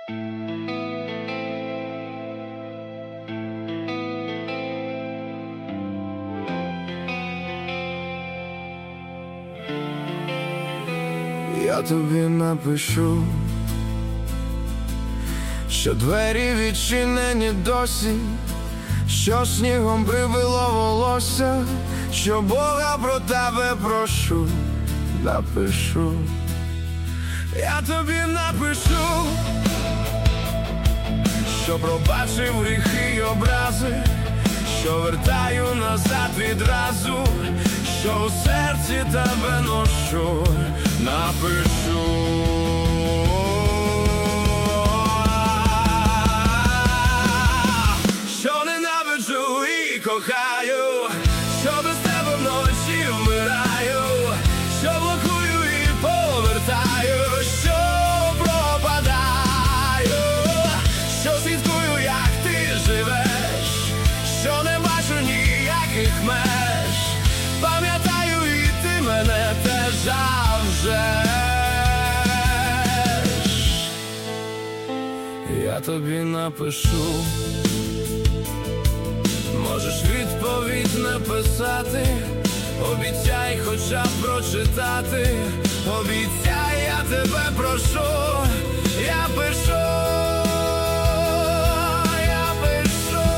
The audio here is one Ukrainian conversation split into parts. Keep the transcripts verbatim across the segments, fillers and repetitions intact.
Я тобі напишу, що двері відчинені досі, що снігом прибило волосся, що Бога про тебе прошу, напишу. Я тобі напишу, що пробачив гріхи й образи, що вертаю назад відразу, що у серці тебе ношу, напишу. Що ненавиджу і кохаю, що без тебе вночі вмираю, що блокую і повертаю, що пропадаю, що слідкую, як ти живеш, що не бачу ніяких меж, пам'ятаю, і ти мене теж завжди. Я тобі напишу, можеш відповідь написати, обіцяй хоча б прочитати, обіцяй, я тебе прошу, я пишу, я пишу.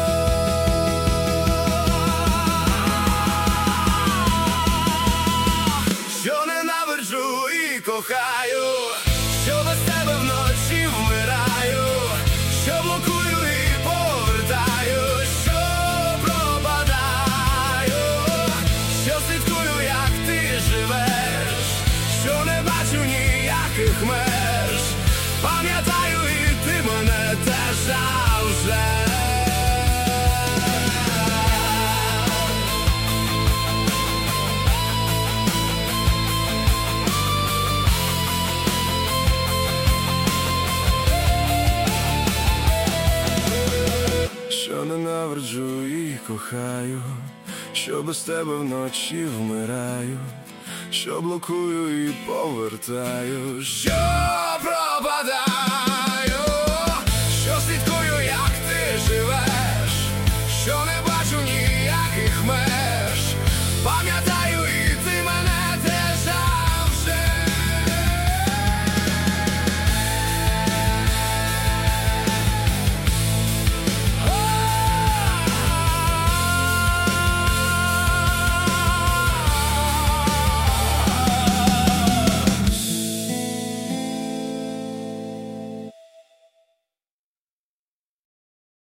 Що ненавиджу і кохаю, що без тебе вночі вмираю, що блокую і повертаю, що пропадаю, що слідкую, як ти живеш, що не бачу ніяких меж, пам'ятаю, і ти мене теж завжди. Що ненавиджу і кохаю, що без тебе вночі вмираю, що блокую і повертаю, що